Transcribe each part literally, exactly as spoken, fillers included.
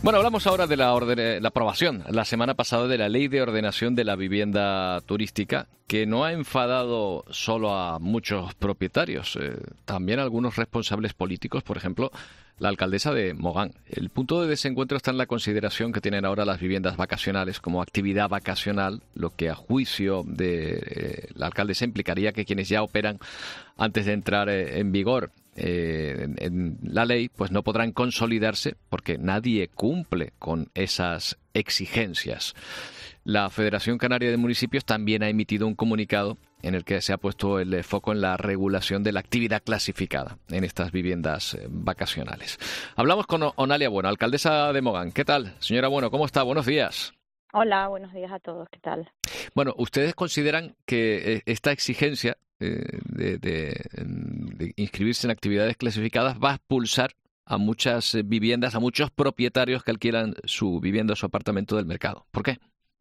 Bueno, hablamos ahora de la, orden, la aprobación la semana pasada de la Ley de Ordenación de la Vivienda Turística, que no ha enfadado solo a muchos propietarios, eh, también a algunos responsables políticos, por ejemplo, la alcaldesa de Mogán. El punto de desencuentro está en la consideración que tienen ahora las viviendas vacacionales como actividad vacacional, lo que a juicio de eh, la alcaldesa implicaría que quienes ya operan antes de entrar eh, en vigor Eh, en, en la ley, pues no podrán consolidarse porque nadie cumple con esas exigencias. La Federación Canaria de Municipios también ha emitido un comunicado en el que se ha puesto el foco en la regulación de la actividad clasificada en estas viviendas eh, vacacionales. Hablamos con Onalia Bueno, alcaldesa de Mogán. ¿Qué tal, señora Bueno? ¿Cómo está? Buenos días. Hola, buenos días a todos. ¿Qué tal? Bueno, ¿ustedes consideran que eh, esta exigencia eh, de, de, de inscribirse en actividades clasificadas va a expulsar a muchas viviendas, a muchos propietarios que alquilan su vivienda o su apartamento del mercado? ¿Por qué?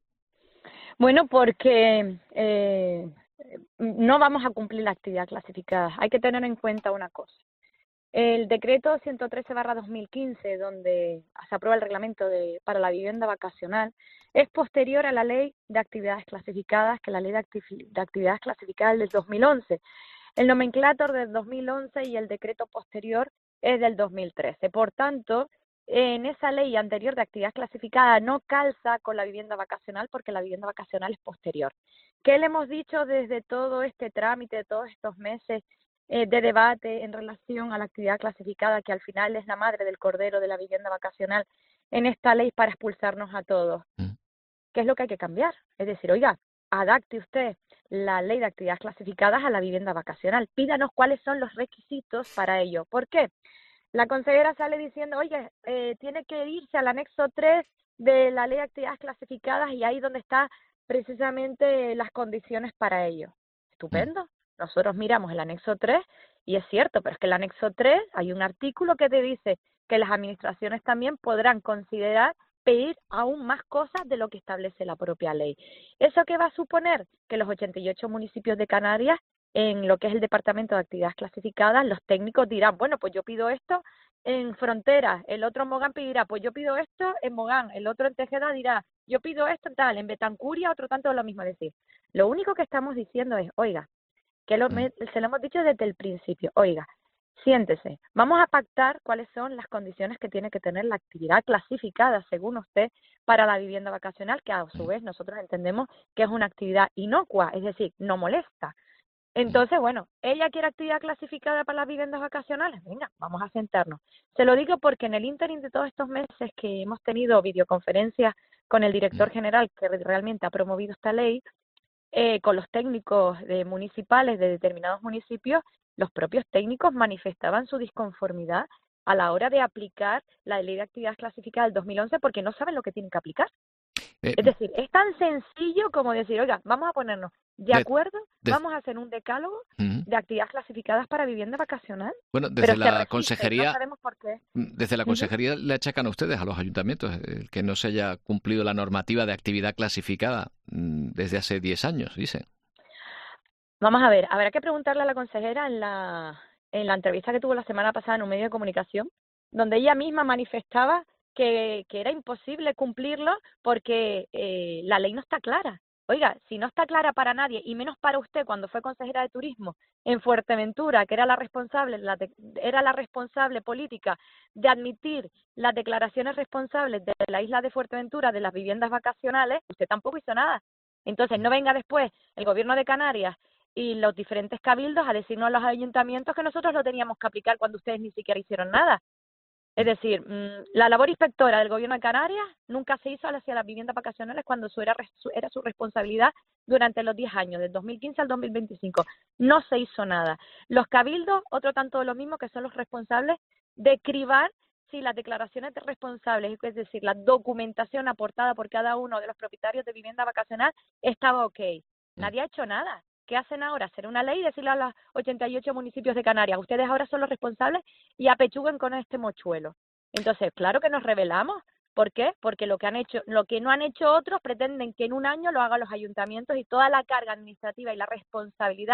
Bueno, porque eh, no vamos a cumplir la actividad clasificada. Hay que tener en cuenta una cosa. El decreto ciento trece barra dos mil quince, donde se aprueba el reglamento de, para la vivienda vacacional, es posterior a la ley de actividades clasificadas, que es la ley de, acti de actividades clasificadas del dos mil once. El nomenclátor del dos mil once y el decreto posterior es del dos mil trece. Por tanto, en esa ley anterior de actividad clasificada no calza con la vivienda vacacional porque la vivienda vacacional es posterior. ¿Qué le hemos dicho desde todo este trámite, de todos estos meses eh, de debate en relación a la actividad clasificada, que al final es la madre del cordero de la vivienda vacacional en esta ley para expulsarnos a todos? Mm. ¿Qué es lo que hay que cambiar? Es decir, oiga, adapte usted la ley de actividades clasificadas a la vivienda vacacional. Pídanos cuáles son los requisitos para ello. ¿Por qué? La consejera sale diciendo, oye, eh, tiene que irse al anexo tres de la ley de actividades clasificadas y ahí donde está precisamente las condiciones para ello. Estupendo. Nosotros miramos el anexo tres y es cierto, pero es que el anexo tres hay un artículo que te dice que las administraciones también podrán considerar pedir aún más cosas de lo que establece la propia ley. ¿Eso qué va a suponer? Que los ochenta y ocho municipios de Canarias, en lo que es el Departamento de Actividades Clasificadas, los técnicos dirán, bueno, pues yo pido esto en Fronteras, el otro en Mogán pedirá, pues yo pido esto en Mogán, el otro en Tejeda dirá, yo pido esto en tal, en Betancuria otro tanto lo mismo. Es decir, lo único que estamos diciendo es, oiga, que lo, me, se lo hemos dicho desde el principio, oiga, siéntese, vamos a pactar cuáles son las condiciones que tiene que tener la actividad clasificada, según usted, para la vivienda vacacional, que a su vez nosotros entendemos que es una actividad inocua, es decir, no molesta. Entonces, bueno, ¿ella quiere actividad clasificada para las viviendas vacacionales? Venga, vamos a sentarnos. Se lo digo porque en el ínterin de todos estos meses que hemos tenido videoconferencias con el director general que realmente ha promovido esta ley, eh, con los técnicos de municipales de determinados municipios, los propios técnicos manifestaban su disconformidad a la hora de aplicar la ley de actividades clasificadas del dos mil once porque no saben lo que tienen que aplicar. Eh, Es decir, es tan sencillo como decir, oiga, vamos a ponernos de de, acuerdo, de, vamos a hacer un decálogo uh-huh. de actividades clasificadas para vivienda vacacional. Bueno, desde pero la resiste, consejería, no sabemos por qué. Desde la consejería uh-huh. le achacan a ustedes, a los ayuntamientos, el que no se haya cumplido la normativa de actividad clasificada desde hace diez años, dicen. Vamos a ver, habrá que preguntarle a la consejera en la, en la entrevista que tuvo la semana pasada en un medio de comunicación, donde ella misma manifestaba que, que era imposible cumplirlo porque eh, la ley no está clara. Oiga, si no está clara para nadie, y menos para usted cuando fue consejera de turismo en Fuerteventura, que era la responsable, la de, era la responsable política de admitir las declaraciones responsables de la isla de Fuerteventura de las viviendas vacacionales, usted tampoco hizo nada. Entonces no venga después el gobierno de Canarias y los diferentes cabildos a decirnos a los ayuntamientos que nosotros lo teníamos que aplicar cuando ustedes ni siquiera hicieron nada. Es decir, la labor inspectora del gobierno de Canarias nunca se hizo hacia las viviendas vacacionales cuando eso era, era su responsabilidad durante los diez años, del dos mil quince al dos mil veinticinco. No se hizo nada. Los cabildos, otro tanto de lo mismo, que son los responsables de cribar si las declaraciones de responsables, es decir, la documentación aportada por cada uno de los propietarios de vivienda vacacional, estaba ok. Nadie ha hecho nada. ¿Qué hacen ahora? Hacer una ley y decirle a los ochenta y ocho municipios de Canarias, ustedes ahora son los responsables y apechuguen con este mochuelo. Entonces, claro que nos rebelamos. ¿Por qué? Porque lo que han hecho, lo que no han hecho otros pretenden que en un año lo hagan los ayuntamientos y toda la carga administrativa y la responsabilidad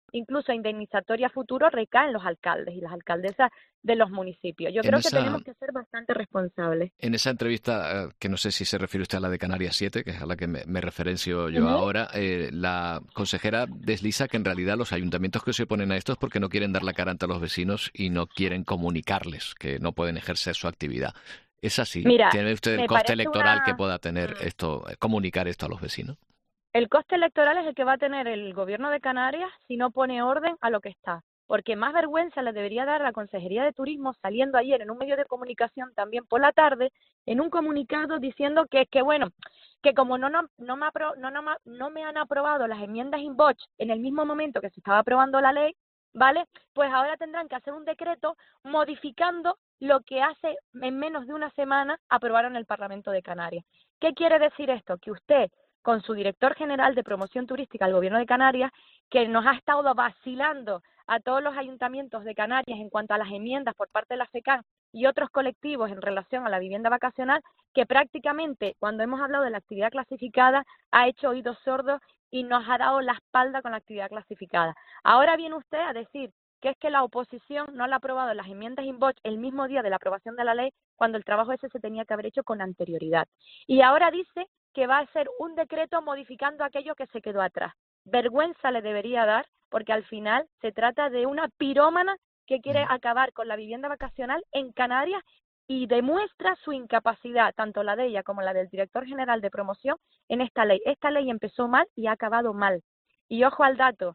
incluso indemnizatoria futuro recae en los alcaldes y las alcaldesas de los municipios. Yo En creo que esa, tenemos que ser bastante responsables. en esa entrevista, eh, que no sé si se refiere usted a la de Canarias siete, que es a la que me, me referencio yo Ujú. ahora, eh, la consejera desliza que en realidad los ayuntamientos que se oponen a esto es porque no quieren dar la cara ante los vecinos y no quieren comunicarles que no pueden ejercer su actividad. ¿Es así? Mira, ¿Tiene usted el me coste parece electoral que una... pueda tener mm, esto, eh, comunicar esto a los vecinos? El coste electoral es el que va a tener el gobierno de Canarias si no pone orden a lo que está. Porque más vergüenza le debería dar a la Consejería de Turismo saliendo ayer en un medio de comunicación también por la tarde en un comunicado diciendo que, que bueno, que como no, no, no, me apro, no, no, ma- no me han aprobado las enmiendas InVoch en el mismo momento que se estaba aprobando la ley, ¿vale? Pues ahora tendrán que hacer un decreto modificando lo que hace en menos de una semana aprobaron el Parlamento de Canarias. ¿Qué quiere decir esto? Que usted con su director general de promoción turística del Gobierno de Canarias, que nos ha estado vacilando a todos los ayuntamientos de Canarias en cuanto a las enmiendas por parte de la FECAN y otros colectivos en relación a la vivienda vacacional, que prácticamente cuando hemos hablado de la actividad clasificada ha hecho oídos sordos y nos ha dado la espalda con la actividad clasificada. Ahora viene usted a decir que es que la oposición no le ha aprobado las enmiendas InVoch el mismo día de la aprobación de la ley cuando el trabajo ese se tenía que haber hecho con anterioridad. Y ahora dice que va a ser un decreto modificando aquello que se quedó atrás. Vergüenza le debería dar, porque al final se trata de una pirómana que quiere acabar con la vivienda vacacional en Canarias y demuestra su incapacidad, tanto la de ella como la del director general de promoción, en esta ley. Esta ley empezó mal y ha acabado mal. Y ojo al dato,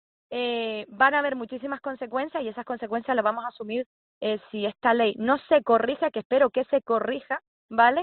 eh, van a haber muchísimas consecuencias y esas consecuencias las vamos a asumir eh, si esta ley no se corrige, que espero que se corrija, ¿vale?,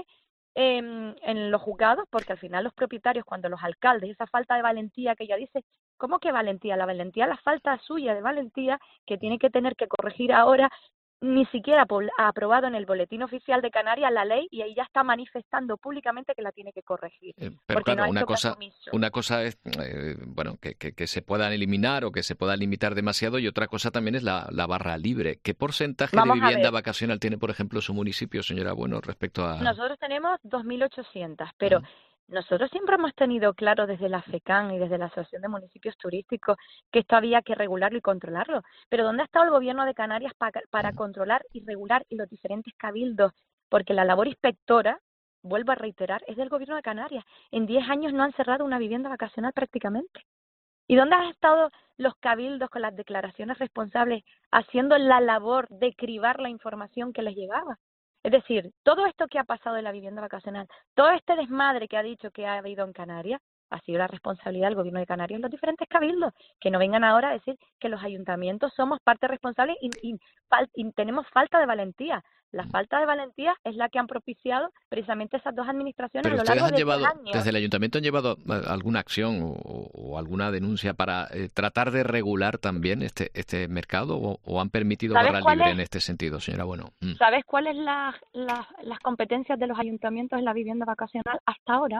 en, en los juzgados, porque al final los propietarios, cuando los alcaldes, esa falta de valentía que ella dice, ¿cómo que valentía? La valentía, la falta suya de valentía que tiene que tener que corregir ahora, ni siquiera ha aprobado en el Boletín Oficial de Canarias la ley y ahí ya está manifestando públicamente que la tiene que corregir, Eh, Pero porque no claro, ha una hecho caso cosa, omiso. una cosa es, eh, bueno, que, que, que se puedan eliminar o que se pueda limitar demasiado y otra cosa también es la, la barra libre. ¿Qué porcentaje de Vamos a vivienda ver, vacacional tiene, por ejemplo, su municipio, señora Bueno, respecto a... nosotros tenemos dos mil ochocientos, pero Mm, nosotros siempre hemos tenido claro desde la FECAN y desde la Asociación de Municipios Turísticos que esto había que regularlo y controlarlo. Pero ¿dónde ha estado el Gobierno de Canarias para, para mm. controlar y regular y los diferentes cabildos? Porque la labor inspectora, vuelvo a reiterar, es del Gobierno de Canarias. En diez años no han cerrado una vivienda vacacional prácticamente. ¿Y dónde han estado los cabildos con las declaraciones responsables haciendo la labor de cribar la información que les llegaba? Es decir, todo esto que ha pasado en la vivienda vacacional, todo este desmadre que ha dicho que ha habido en Canarias, ha sido la responsabilidad del Gobierno de Canarias en los diferentes cabildos. Que no vengan ahora a decir que los ayuntamientos somos parte responsable y, y, fal- y tenemos falta de valentía. La falta de valentía es la que han propiciado precisamente esas dos administraciones a Pero lo ustedes largo han de diez llevado, años. desde el ayuntamiento han llevado eh, alguna acción o, o alguna denuncia para eh, tratar de regular también este este mercado o, o han permitido ¿Sabes barra cuál libre es? en este sentido, señora Bueno. Mm. ¿Sabes cuáles son las, las, las competencias de los ayuntamientos en la vivienda vacacional hasta ahora?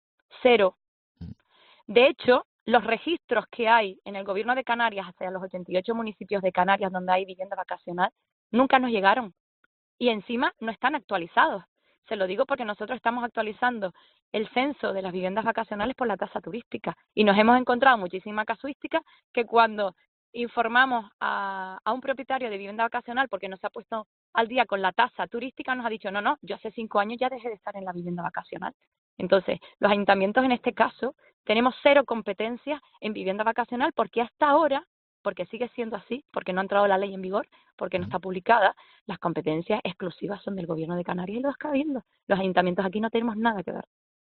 Cero. Mm. De hecho, los registros que hay en el Gobierno de Canarias hacia los ochenta y ocho municipios de Canarias donde hay vivienda vacacional nunca nos llegaron y encima no están actualizados. Se lo digo porque nosotros estamos actualizando el censo de las viviendas vacacionales por la tasa turística y nos hemos encontrado muchísima casuística que cuando informamos a, a un propietario de vivienda vacacional porque no se ha puesto al día con la tasa turística nos ha dicho, no, no, yo hace cinco años ya dejé de estar en la vivienda vacacional. Entonces, los ayuntamientos en este caso tenemos cero competencias en vivienda vacacional porque hasta ahora, porque sigue siendo así, porque no ha entrado la ley en vigor, porque no está publicada, las competencias exclusivas son del Gobierno de Canarias y los cabildos. Los ayuntamientos aquí no tenemos nada que ver.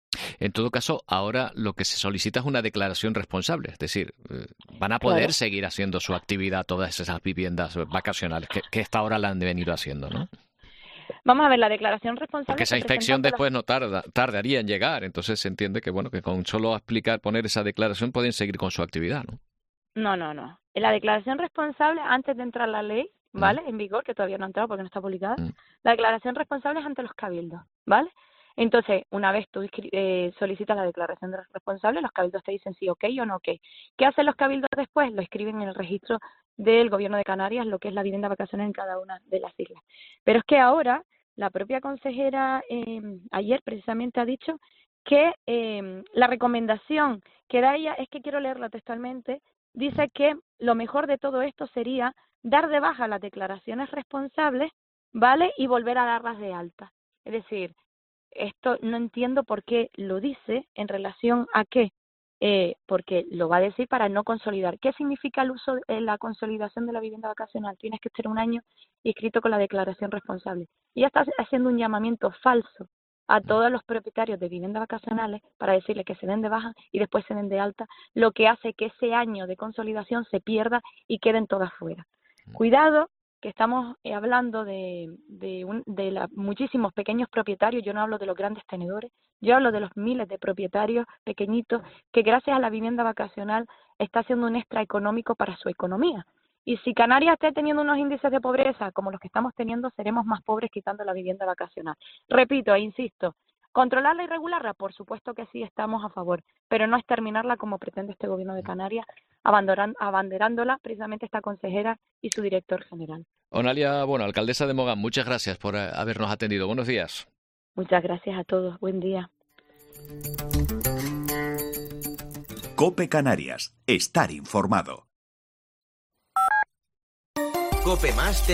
En todo caso, ahora lo que se solicita es una declaración responsable, es decir, eh, van a poder Claro. seguir haciendo su actividad todas esas viviendas vacacionales que, que hasta ahora la han venido haciendo, ¿no? Vamos a ver, la declaración Porque responsable esa se presenta inspección ante las... después no tarda, tardaría en llegar, entonces se entiende que bueno que con solo explicar, poner esa declaración pueden seguir con su actividad, ¿no? No, no, no. En la declaración responsable, antes de entrar la ley, Mm, ¿vale?, en vigor, que todavía no ha entrado porque no está publicada, mm. la declaración responsable es ante los cabildos, ¿vale? Entonces, una vez tú eh, solicitas la declaración de responsable, los cabildos te dicen sí, ok o no ok. ¿Qué hacen los cabildos después? Lo escriben en el registro del Gobierno de Canarias, lo que es la vivienda vacacional en cada una de las islas. Pero es que ahora, la propia consejera eh, ayer precisamente ha dicho que eh, la recomendación que da ella, es que quiero leerlo textualmente, dice que lo mejor de todo esto sería dar de baja las declaraciones responsables, ¿vale? Y volver a darlas de alta. Es decir, esto no entiendo por qué lo dice en relación a qué, eh, porque lo va a decir para no consolidar. ¿Qué significa el uso, eh, la consolidación de la vivienda vacacional? Tienes que estar un año inscrito con la declaración responsable. Y ya está haciendo un llamamiento falso a todos los propietarios de viviendas vacacionales para decirles que se den de baja y después se den de alta, lo que hace que ese año de consolidación se pierda y queden todas fuera. Cuidado, que estamos eh, hablando de, de, un, de la, muchísimos pequeños propietarios, yo no hablo de los grandes tenedores, yo hablo de los miles de propietarios pequeñitos que gracias a la vivienda vacacional está haciendo un extra económico para su economía. Y si Canarias esté teniendo unos índices de pobreza como los que estamos teniendo, seremos más pobres quitando la vivienda vacacional. Repito e insisto, ¿controlarla y regularla? Por supuesto que sí, estamos a favor, pero no es terminarla como pretende este gobierno de Canarias, abanderándola precisamente esta consejera y su director general. Onalia, bueno, alcaldesa de Mogán, muchas gracias por habernos atendido. Buenos días. Muchas gracias a todos. Buen día. COPE Canarias. Estar informado. COPE Más